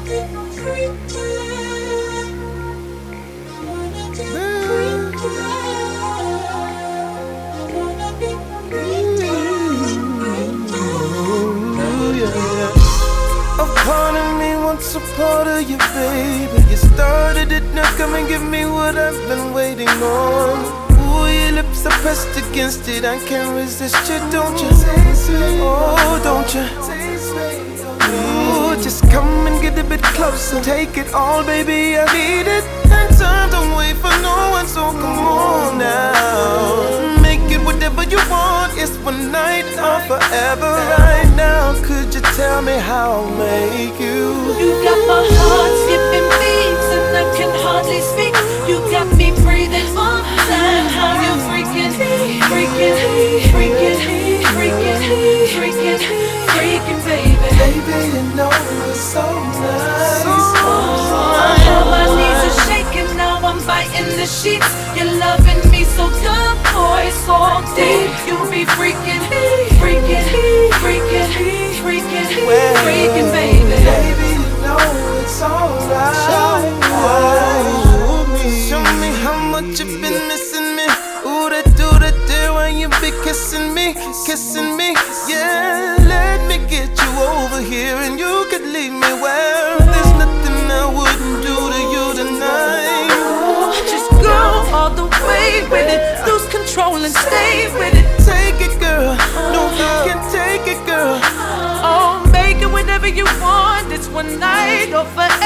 A part of you, baby. You started it, now come and give me what I've been waiting on. Ooh, your lips are pressed against it, I can't resist you, don't you? Oh, don't you? Ooh, just come and get a bit closer. Take it all, baby, I need it. And time, don't wait for no one, so come on now. Make it whatever you want, it's one night or forever right now. Could you tell me how I'll make you? You got my heart skipping beats and I can hardly speak. You got me breathing all the time. How you freaking, freaking, freaking, freaking, freaking, freaking, baby. Baby, you know it's so nice. How my knees are shaking now, I'm biting the sheets. You're loving me so good, boy, so deep. You be freaking, freaking, freaking, freaking, freaking, baby. Baby, you know it's alright. Show me how much you've been missing me. Ooh, that do that there when you be kissing me, kissing me. Yeah, let me get you over here and you could leave me where there's nothing I wouldn't do to you tonight. Just go all the way with it, lose control and stay with it. Take it, girl. No, you can take it, girl. Oh, make it whenever you want. It's one night or forever.